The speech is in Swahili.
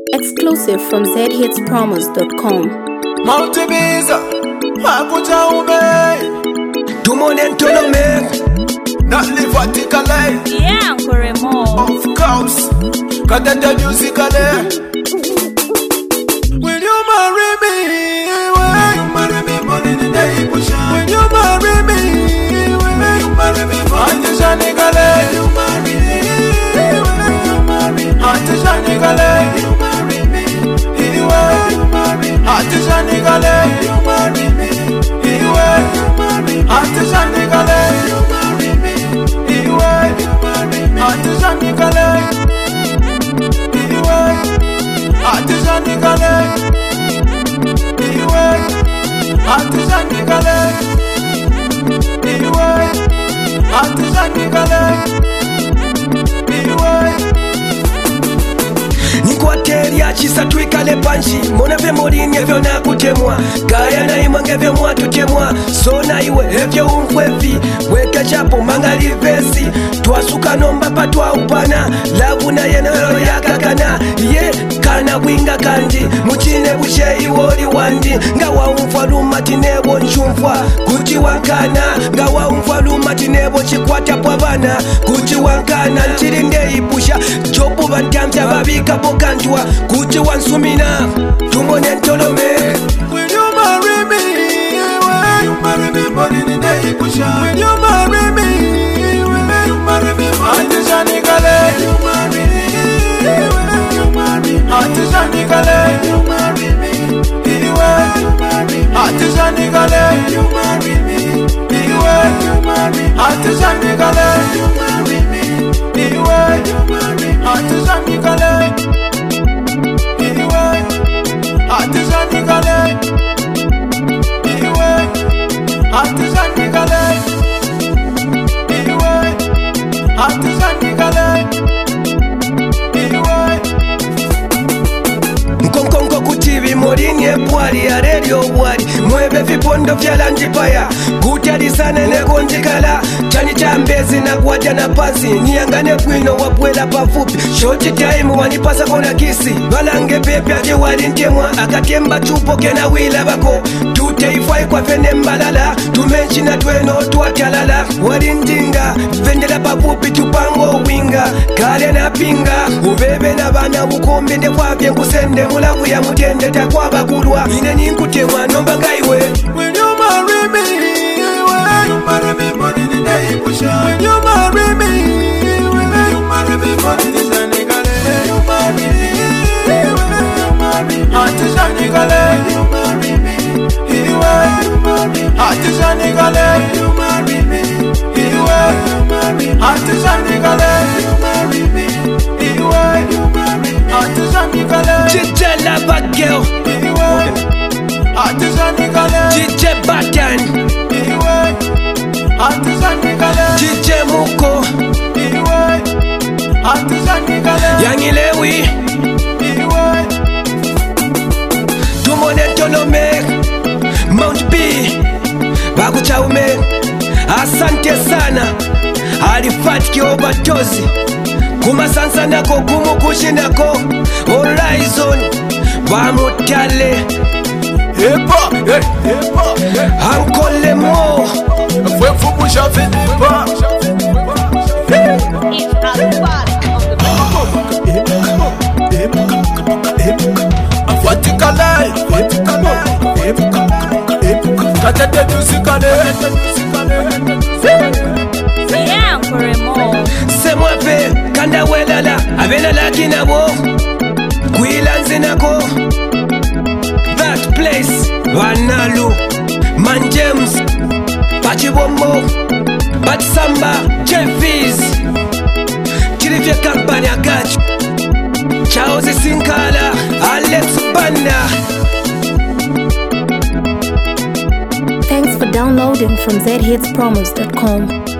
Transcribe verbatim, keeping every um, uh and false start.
Exclusive from z hits promos dot com. Multibiza, Hakuja Ube, Tumone Ntolome, not live vertically. Yeah, Koremo. Of course, Katata musically. Will you marry me? Will you marry me? Money the day push. Will you marry me? Will you marry me? Auntie Shanigale, you marry me. Will you marry me? Auntie Shanigale, you marry me. He will you marry me. Auntie Shanigale, you marry me. He will you marry me. Auntie Shanigale, you marry me. He will you marry me. Auntie Shanigale, he will. Auntie Shanigale, he will. Auntie Shanigale, he will. Auntie Shanigale, he will. Nikwateria chisa twikale panchi Mona vye morini evyo na kutemwa Gaya na imange vye mwa tutemwa Sona iwe evyo umkwefi Weke chapo mangali vesi Twasuka nomba patwa upana Lavu na yenero ya kakana Ye kana winga kandi Muchine bushe iwori wandi Ngawa umfaluma tinebo nchumfwa Kuchi wankana Ngawa umfaluma tinebo chikwata pwabana Kuchi wankana nchirinde ipusha Chopu bantamcha babika pokantwa Kuchi wansumina Tumone Ntolome. Will you marry me? Will you marry me? Money the day push. Will you marry me? Will you marry me? Auntie Shanigale, you marry me. Will you marry me? Auntie Shanigale, you marry me. He will you marry me. Auntie Shanigale, you marry me. He will you marry me. Auntie Shanigale, you marry me. He will you marry me. Auntie Shanigale, he will. Auntie Shanigale, he will. Auntie Shanigale, he will. Auntie Shanigale, he will. Nkonkonko kutivi morini epwali ya radio wali Mwebe vipondo vya lanjipaya Kutali sana nekonjikala Chani chambezi na kuwaja na pasi Niangane kwino wapwela pafupi Shoti time wanipasa kona kisi Balange pepe aje wali ntemwa Akatemba chupo kena wila bako Tuteifai kwa fene mbalala Tumenchi na tweno tuwakalala Wali ndinga Vendela pafupi tupango winga Kale na pinga Ubebe na bana bukombe nde kwa vye kusende Mulavu ya mutende takwa bakulwa Ine ninkutemwa nomba ngaiwe. Will you marry me? Will you marry me? Money the day push. Will you marry me? Will you marry me? Money the Shanigale, you marry me. Will you marry me? Auntie Shanigale, you marry me. He will you marry me. Auntie Shanigale, you marry me. He will you marry me. Auntie Shanigale, you marry me. He will you marry me. Auntie Shanigale, Chitela bad girl he will. Auntie Shanigale, D J Batan he will. Auntie Shanigale, D J Muko he will. Auntie Shanigale, Yangilewi he will. Tumone Ntolome Mount B Bakuchaume. Asante sana Alifatiki overdose Kumasansa nako kumukushi nako Horizon Bamutale Hip-hop, hey, hip-hop, hey. Ankole Mo Fue fupusha finipa. It's Alphatic on the Vertically, Katata musically. Yeah, Koremo. Semwape kanda welala Abena laki nabo Kwilanzi nako That place Wanalu Man James Pachibombo Batsamba Jeffies Chilivya Kampani Agachu Charles Sinkala Alex Banda. Thanks for downloading from z hits promos dot com.